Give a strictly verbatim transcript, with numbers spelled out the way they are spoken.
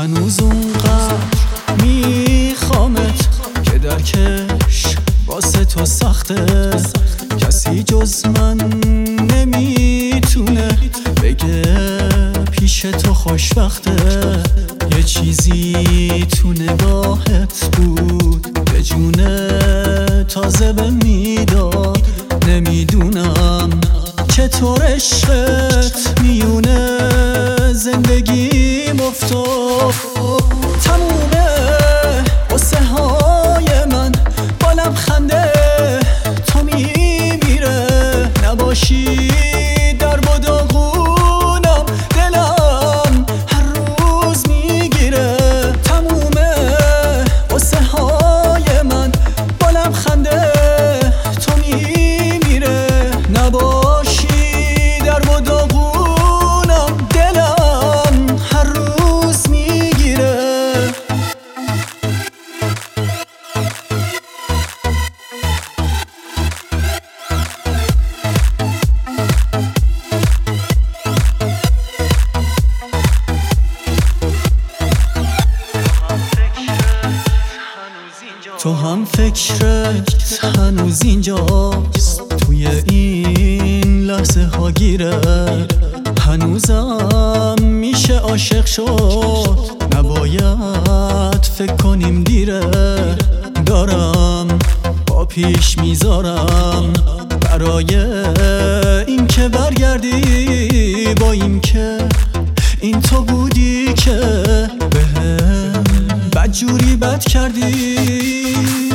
هنوز اونقدر میخوامت که درکش واسه تو سخته. کسی جز من نمیتونه بگه پیش تو خوشبخته. یه چیزی تو نگاهت بود به جونه تازه به میداد. نمیدونم چطور عشقت میونه زندگیم افتاد. تمومه قصه های من با لبخنده تو میمیره. نباشی در بداغونم دلم هر روز میگیره. تمومه قصه های من با لبخنده تو میمیره. نباشی در بداغونم دلم هر روز میگیره. تو هم فکرت هنوز اینجاست، توی این لحظه ها گیره. هنوزم میشه عاشق شد، نباید فکر کنیم دیره. دارم با پیش میذارم برای این که برگردی. با این که این تو بودی که بهم بدجوری بد کردی.